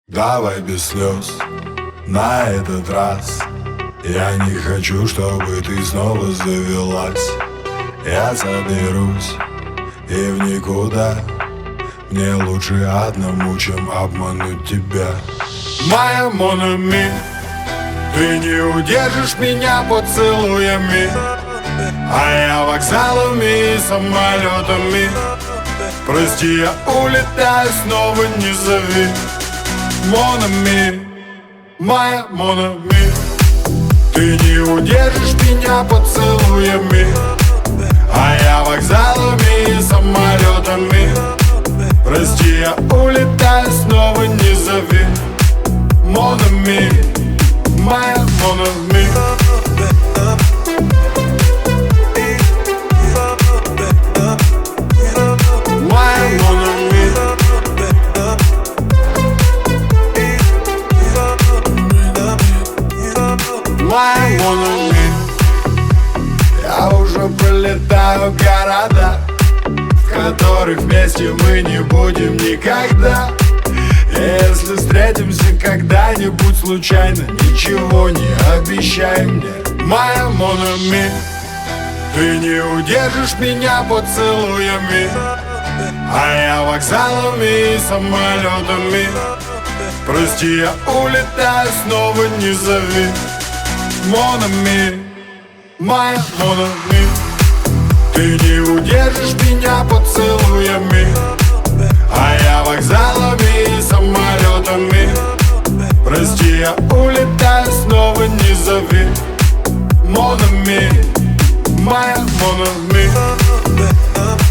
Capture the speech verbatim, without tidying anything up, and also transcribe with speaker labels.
Speaker 1: Давай без слез на этот раз. Я не хочу, чтобы ты снова завелась. Я соберусь и в никуда. Мне лучше одному, чем обмануть тебя. Моя Mon Ami, ты не удержишь меня поцелуями, а я вокзалами и самолетами. Прости, я улетаю, снова не зови. Mon Ami, моя Mon Ami, ты не удержишь меня поцелуями, а я вокзалами и самолетами. Прости, я улетаю, снова не зови. Mon Ami, моя Mon Ami. Я уже пролетаю города, в которых вместе мы не будем никогда. Если встретимся когда-нибудь случайно, ничего не обещай мне. Моя Mon Ami, ты не удержишь меня поцелуями, а я вокзалами и самолетами. Прости, я улетаю, снова не зови. Mon Ami, моя Mon Ami, ты не удержишь меня поцелуями, а я вокзалами и самолетами. Прости, я улетаю, снова не зови. Mon Ami, моя Mon Ami.